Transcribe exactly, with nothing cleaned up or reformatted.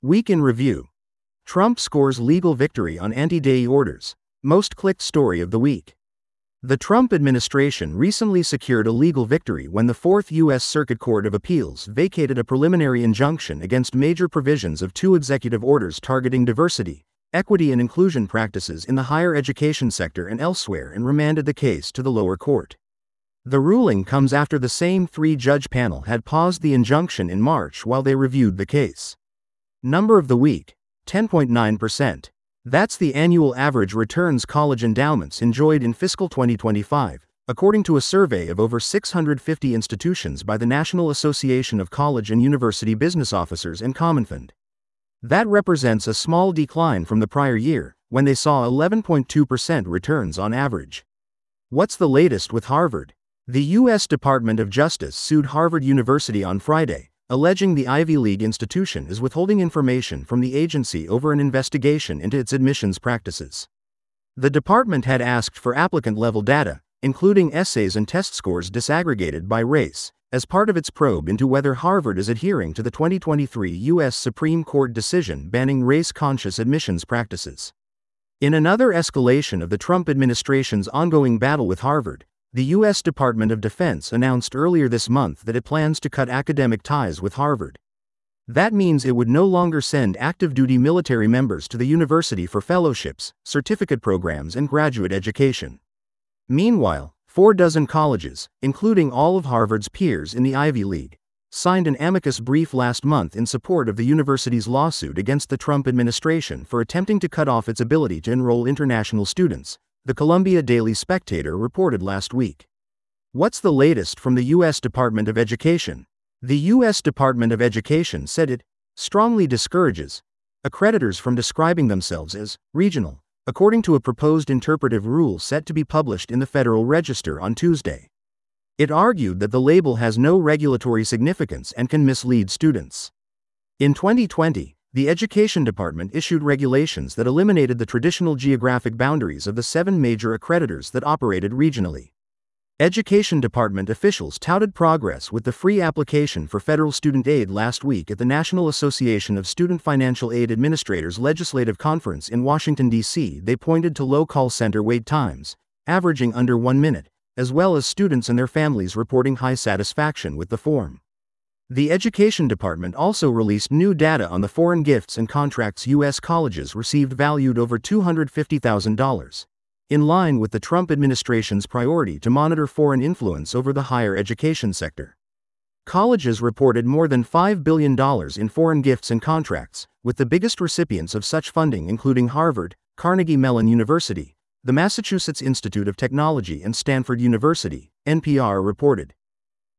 Week in Review. Trump scores legal victory on anti-D E A orders. Most clicked story of the week. The Trump administration recently secured a legal victory when the Fourth U S Circuit Court of Appeals vacated a preliminary injunction against major provisions of two executive orders targeting diversity, equity and inclusion practices in the higher education sector and elsewhere and remanded the case to the lower court. The ruling comes after the same three-judge panel had paused the injunction in March while they reviewed the case. Number of the week, ten point nine percent. That's the annual average returns college endowments enjoyed in fiscal twenty twenty-five, according to a survey of over six hundred fifty institutions by the National Association of College and University Business Officers and Commonfund. That represents a small decline from the prior year, when they saw eleven point two percent returns on average. What's the latest with Harvard? The U S Department of Justice sued Harvard University on Friday, alleging the Ivy League institution is withholding information from the agency over an investigation into its admissions practices. The department had asked for applicant-level data, including essays and test scores disaggregated by race, as part of its probe into whether Harvard is adhering to the twenty twenty-three U S Supreme Court decision banning race-conscious admissions practices. In another escalation of the Trump administration's ongoing battle with Harvard, the U S Department of Defense announced earlier this month that it plans to cut academic ties with Harvard. That means it would no longer send active-duty military members to the university for fellowships, certificate programs, and graduate education. Meanwhile, four dozen colleges, including all of Harvard's peers in the Ivy League, signed an amicus brief last month in support of the university's lawsuit against the Trump administration for attempting to cut off its ability to enroll international students, the Columbia Daily Spectator reported last week. What's the latest from the U S Department of Education? The U S Department of Education said it strongly discourages accreditors from describing themselves as regional, according to a proposed interpretive rule set to be published in the Federal Register on Tuesday. It argued that the label has no regulatory significance and can mislead students. In twenty twenty, the Education Department issued regulations that eliminated the traditional geographic boundaries of the seven major accreditors that operated regionally. Education Department officials touted progress with the free application for federal student aid last week at the National Association of Student Financial Aid Administrators Legislative Conference in Washington, D C They pointed to low call center wait times, averaging under one minute, as well as students and their families reporting high satisfaction with the form. The Education Department also released new data on the foreign gifts and contracts U S colleges received valued over two hundred fifty thousand dollars, in line with the Trump administration's priority to monitor foreign influence over the higher education sector. Colleges reported more than five billion dollars in foreign gifts and contracts, with the biggest recipients of such funding including Harvard, Carnegie Mellon University, the Massachusetts Institute of Technology and Stanford University, N P R reported.